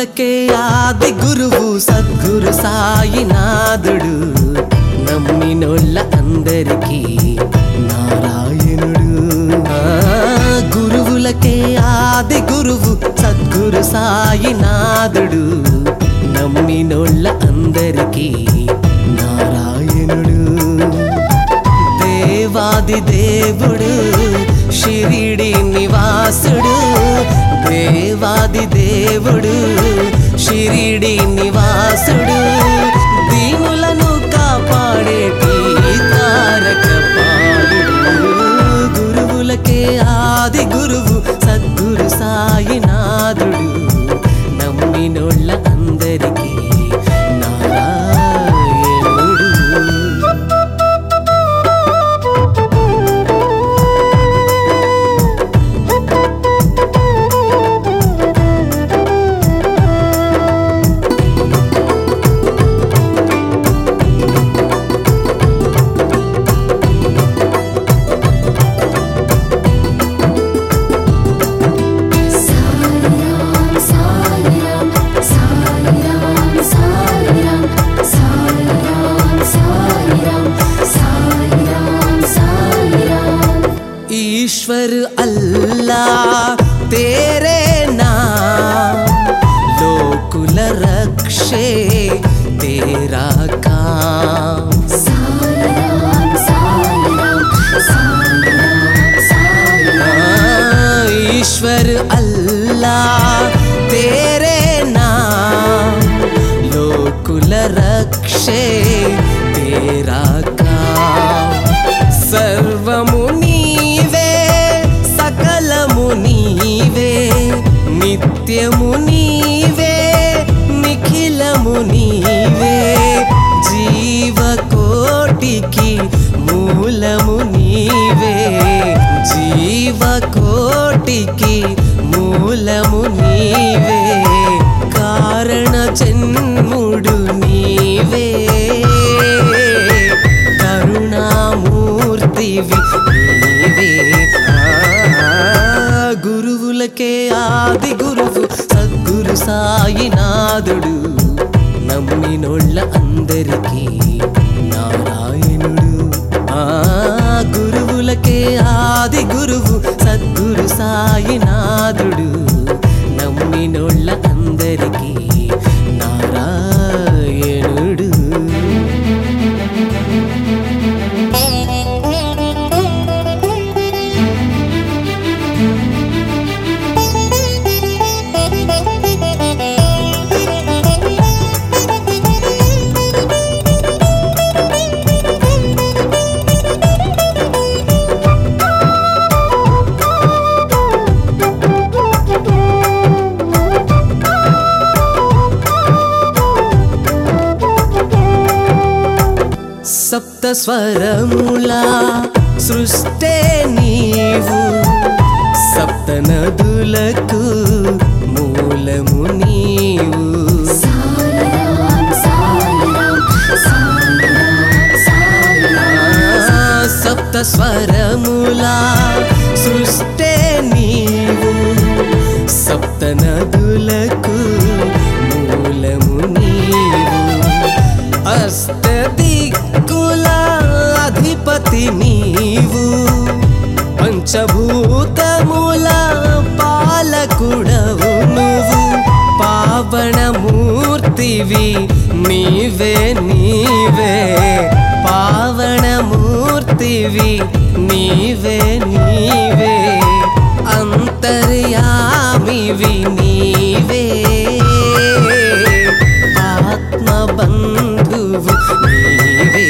గురువులకే ఆది గురువు సద్గురు సాయినాథుడు, నమ్మినోళ్ళ అందరికీ నారాయణుడు. గురువులకే ఆది గురువు సద్గురు సాయినాథుడు, నమ్మినోళ్ళ అందరికీ నారాయణుడు. దేవాది దేవుడు షిరిడి నివాసుడు, దేవాది దేవుడు షిరిడి నివాసుడు, దీనులను కాపాడేటి తారక పాలుడు. గురువులకే ఆది గురువు సద్గురు సాయినాథుడు, నమ్మినోళ్ళ అందరికీ నారాయణుడు. ईश्वर अल्लाह तेरे नाम, लोकुल रक्षे तेरा काम. ईश्वर अल्लाह तेरे नाम, लोकुल रक्षे तेरा काम. सर्वमुनि सकलमु नीवे, नित्यमु नीवे, निखिलमु नीवे, जीवकोटिकी मूलमु नीवे, जीवकोटिकी मूलमु नीवे, कारण जन्मुडु नीवे, करुणामूर्तिवि नीवे. గురువులకే ఆది గురువు సద్గురు సాయినాథుడు, నమ్మినోళ్ళ అందరికీ నారాయణుడు. గురువులకే ఆది గురువు సద్గురు సాయినాథుడు, నమ్మినోళ్ళ అందరికీ నారాయణుడు. సప్త స్వరముల సృష్టే నీవు, సప్త నదులకు మూలము నీవు. సప్త స్వరముల సృష్టే నీవు, సప్త నదులకు మూలము నీవు. అష్టదిక్కుల అధిపతి నీవు, పంచభూతముల పాలకుడవు నువ్వు, పావనమూర్తివి నీవే నీవే, పావనమూర్తివి నీవే నీవే, అంతర్యామివి నీవే, ఆత్మబంధువు నీవే.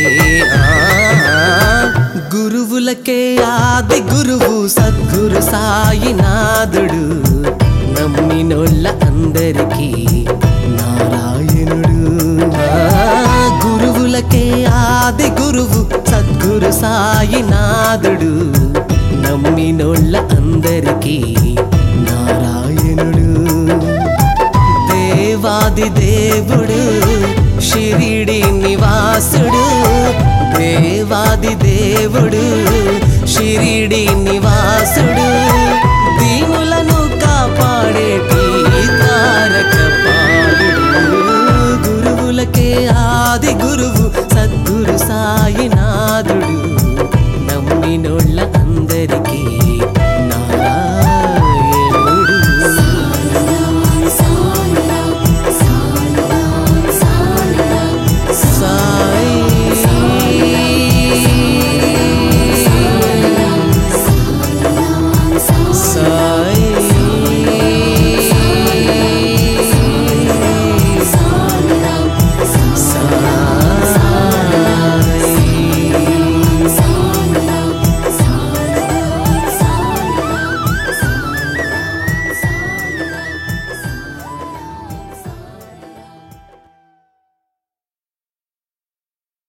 గురువులకే ఆది గురువు సద్గురు సాయినాథుడు, నమ్మినోళ్ళ అందరికీ నారాయణుడు. గురువులకే ఆది గురువు సద్గురు సాయినాథుడు, నమ్మినోళ్ళ అందరికీ నారాయణుడు. దేవాది దేవుడు షిరిడి నివాసుడు, దేవాది దేవుడు షిరిడి నివాసుడు,